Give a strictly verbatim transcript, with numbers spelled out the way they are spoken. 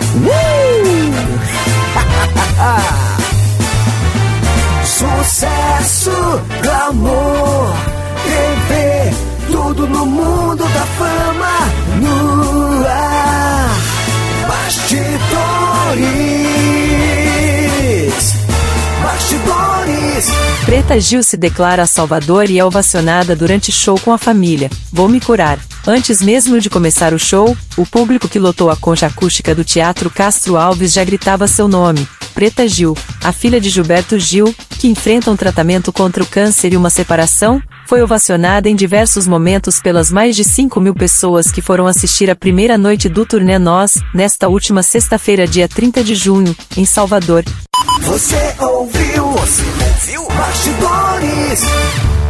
Uh! Sucesso, glamour, T V, tudo no mundo da fama, no ar. Bastidores, bastidores. Preta Gil se declara a Salvador e é ovacionada durante show com a família. Vou me curar. Antes mesmo de começar o show, o público que lotou a concha acústica do Teatro Castro Alves já gritava seu nome. Preta Gil, a filha de Gilberto Gil, que enfrenta um tratamento contra o câncer e uma separação, foi ovacionada em diversos momentos pelas mais de cinco mil pessoas que foram assistir a primeira noite do turnê Nós, nesta última sexta-feira, dia trinta de junho, em Salvador. Você ouviu? Você ouviu? Bastidores.